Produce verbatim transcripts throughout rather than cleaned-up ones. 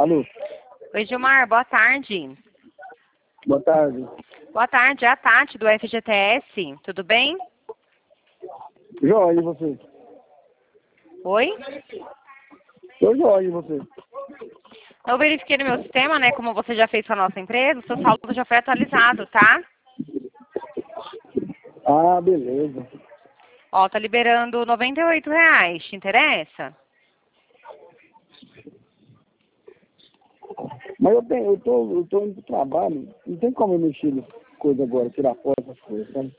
Alô? Oi, Gilmar, boa tarde. Boa tarde. Boa tarde, é a Tati do F G T S, tudo bem? Joia, e você? Oi? Tô joia, e você? Eu verifiquei no meu sistema, né, como você já fez com a nossa empresa, o seu saldo já foi atualizado, tá? Ah, beleza. Ó, tá liberando noventa e oito reais, te interessa? Mas eu tenho, eu tô, eu tô indo pro trabalho, não tem como eu mexer nessa coisa agora, tirar foto, essas coisas, sabe?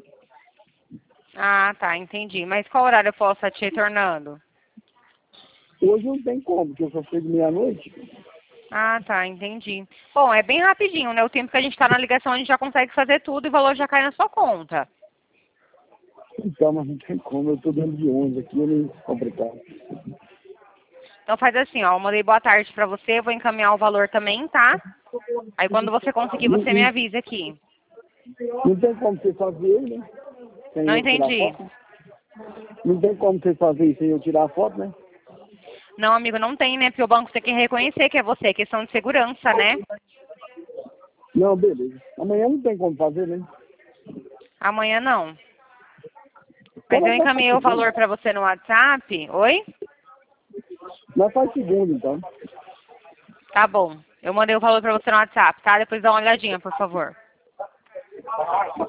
Ah, tá, entendi. Mas qual horário eu posso estar te retornando? Hoje não tem como, porque eu só chego meia-noite. Ah, tá, entendi. Bom, é bem rapidinho, né? O tempo que a gente tá na ligação, a gente já consegue fazer tudo e o valor já cai na sua conta. Então, mas não tem como, eu tô dentro de onze aqui, é meio complicado. Então faz assim, ó, eu mandei boa tarde pra você, vou encaminhar o valor também, tá? Aí quando você conseguir, Não, você me avisa aqui. não tem como você fazer ele, né? Sem Não eu tirar entendi. foto. Não tem como você fazer isso sem eu tirar foto, né? Não, amigo, não tem, né? Porque o banco tem que reconhecer que é você, é questão de segurança, né? Não, beleza. Amanhã não tem como fazer, né? Amanhã não. Então Mas eu nós faz encaminhei o segunda. valor pra você no WhatsApp. Oi? Nós faz segunda, então. Tá bom. Eu mandei o valor pra você no WhatsApp, tá? Depois dá uma olhadinha, por favor.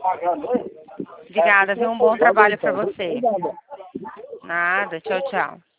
Obrigada, viu? Um bom Valeu, trabalho pra então. você. Obrigado. Nada. Tchau, tchau.